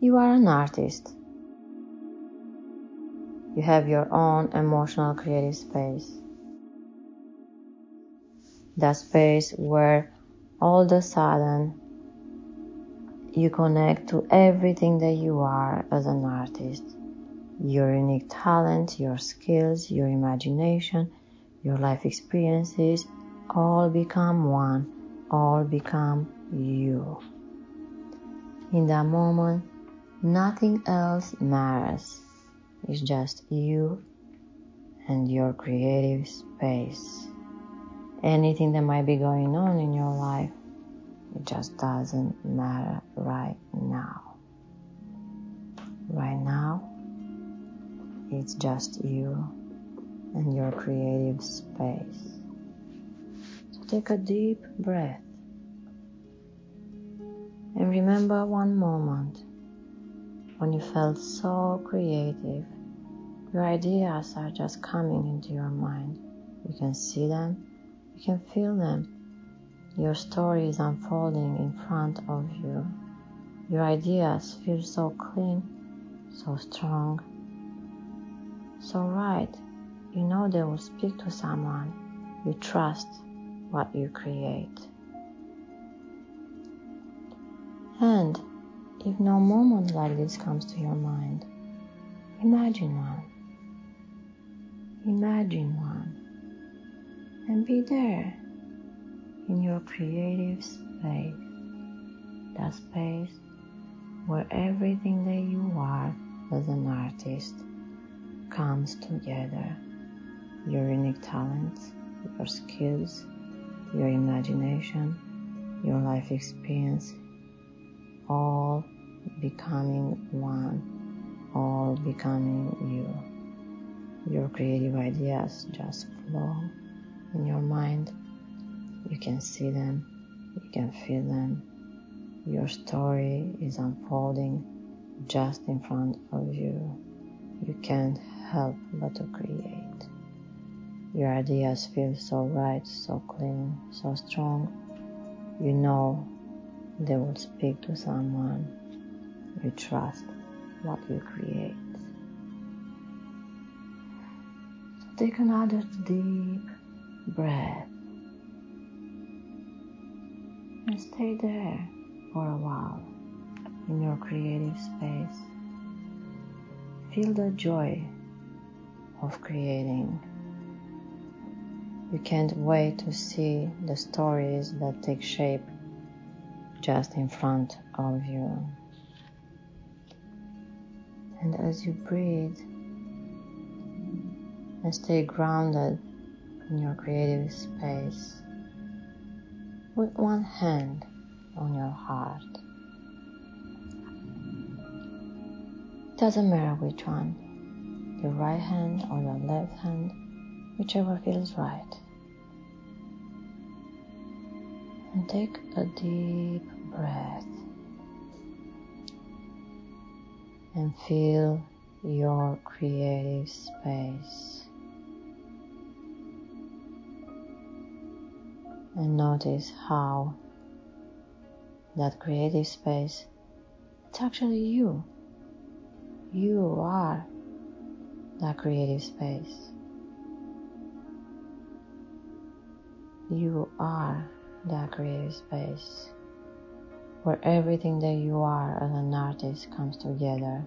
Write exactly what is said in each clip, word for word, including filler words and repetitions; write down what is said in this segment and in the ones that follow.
You are an artist. You have your own emotional creative space. That space where all of a sudden you connect to everything that you are as an artist. Your unique talent, your skills, your imagination, your life experiences all become one, all become you. In that moment, nothing else matters. It's just you and your creative space. Anything that might be going on in your life, it just doesn't matter right now. Right now, it's just you and your creative space. So take a deep breath and remember one moment when you felt so creative. Your ideas are just coming into your mind. You can see them, you can feel them. Your story is unfolding in front of you. Your ideas feel so clean, so strong, so right. You know they will speak to someone. You trust what you create. And if no moment like this comes to your mind, imagine one. Imagine one. And be there in your creative space. That space where everything that you are as an artist comes together. Your unique talents, your skills, your imagination, your life experience, all becoming one, all becoming you. Your creative ideas just flow in your mind. You can see them, you can feel them. Your story is unfolding just in front of you. You can't help but to create. Your ideas feel so right, so clean, so strong. You know they will speak to someone. You trust what you create. So take another deep breath and stay there for a while in your creative space. Feel the joy of creating. You can't wait to see the stories that take shape just in front of you. And as you breathe and stay grounded in your creative space, put one hand on your heart. It doesn't matter which one, your right hand or your left hand, whichever feels right. And take a deep breath and feel your creative space. And notice how that creative space, it's actually you. You are that creative space. You are that creative space where everything that you are as an artist comes together.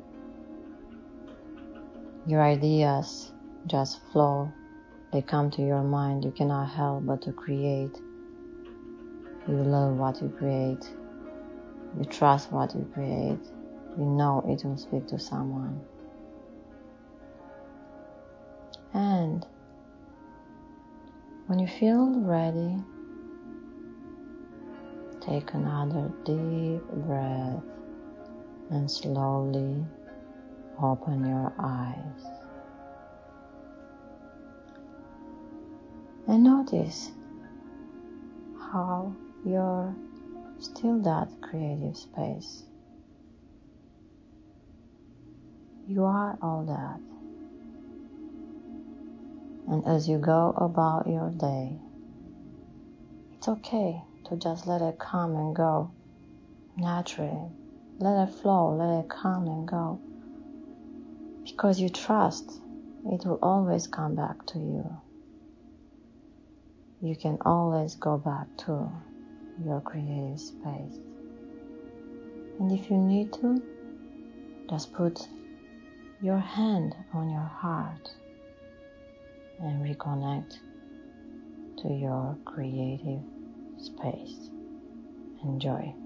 Your ideas just flow. They come to your mind. You cannot help but to create. You love what you create. You trust what you create. You know it will speak to someone. And when you feel ready, take another deep breath and slowly open your eyes. And notice how you're still that creative space. You are all that. And as you go about your day, it's okay to just let it come and go naturally. let it flow, let it come and go. Because you trust it will always come back to you. You can always go back to your creative space. And if you need to, just put your hand on your heart and reconnect to your creative space. Enjoy.